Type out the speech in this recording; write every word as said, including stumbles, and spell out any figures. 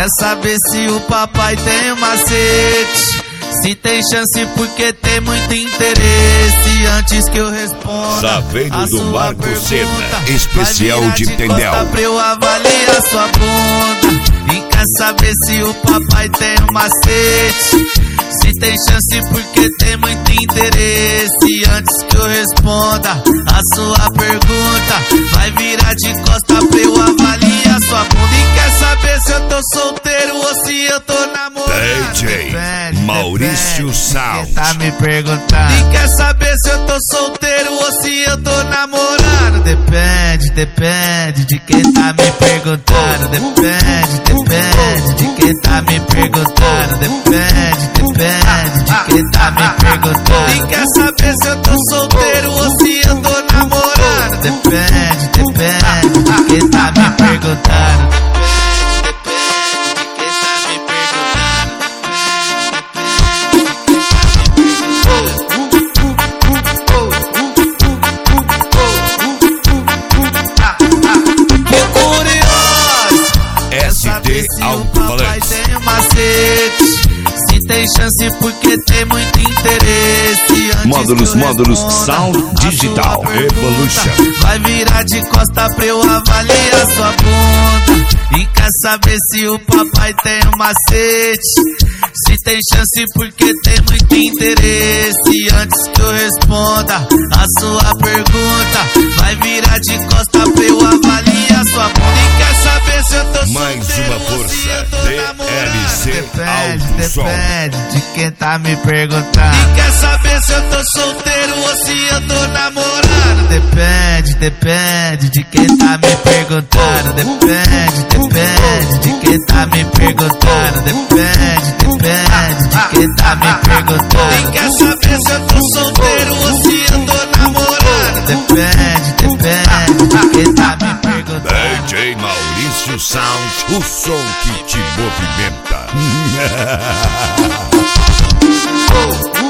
Quer saber se o papai tem um macete? Se tem chance porque tem muito interesse. Antes que eu responda Saveiro do Marco Senna, especial de Tendel, pra eu avaliar sua bunda. E quer saber se o papai tem um macete? Se tem chance porque tem muito interesse. Antes que eu responda a sua pergunta, vai virar de costa pra eu avaliar sua bunda. E quer saber se eu tô solteiro ou se eu tô namorando? D J depende, Maurício depende Sound. de quem tá me perguntando. E quer saber se eu tô solteiro ou se eu tô namorando? Depende, depende de quem tá me perguntando. Depende, depende de quem tá me perguntando. Depende, depende de quem tá me perguntando. E quer saber se eu tô solteiro ou se eu tô namorando? Depende, depende de quem tá me perguntando. Tem um macete, se tem chance porque tem muito interesse. Antes Módulos, módulos, Sound Digital Evolution. Vai virar de costa pra eu avaliar sua bunda. E quer saber se o papai tem um macete? Se tem chance porque tem muito interesse. Antes que eu responda a sua pergunta, vai virar de costa pra eu avaliar sua bunda. E quer saber se eu tô mais solteiro uma força D L C Depende, Som. depende de quem tá me perguntando. E quer saber se eu tô solteiro ou se eu tô namorando? Depende, depende de quem tá me perguntando. Depende, depende de quem tá me perguntando. Depende, depende de quem tá me perguntando. E quer saber se eu tô solteiro ou se eu tô namorando? Depende, depende de quem tá me perguntando. D J Maurício Sound, o som que te movimenta.